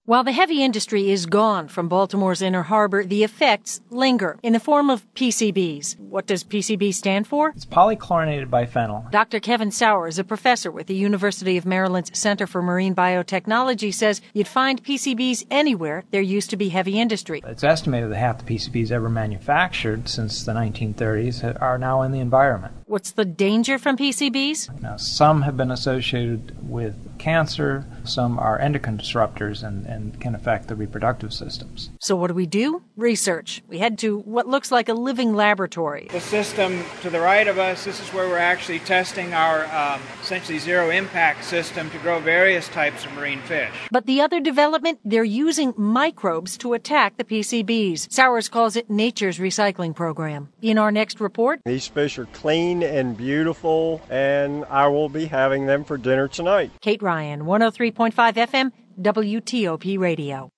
While the heavy industry is gone from Baltimore's Inner Harbor, the effects linger in the form of PCBs. What does PCB stand for? It's polychlorinated biphenyl. Dr. Kevin Sowers, a professor with the University of Maryland's Center for Marine Biotechnology, says you'd find PCBs anywhere there used to be heavy industry. It's estimated that half the PCBs ever manufactured since the 1930s are now in the environment. What's the danger from PCBs? Now, some have been associated with cancer, some are endocrine disruptors and can affect the reproductive systems. So what do? Research. We head to what looks like a living laboratory. The system to the right of us, this is where we're actually testing our essentially zero-impact system to grow various types of marine fish. But the other development, they're using microbes to attack the PCBs. Sowers calls it nature's recycling program. In our next report, these fish are clean and beautiful, and I will be having them for dinner tonight. Kate Ryan, 103.5 FM, WTOP Radio.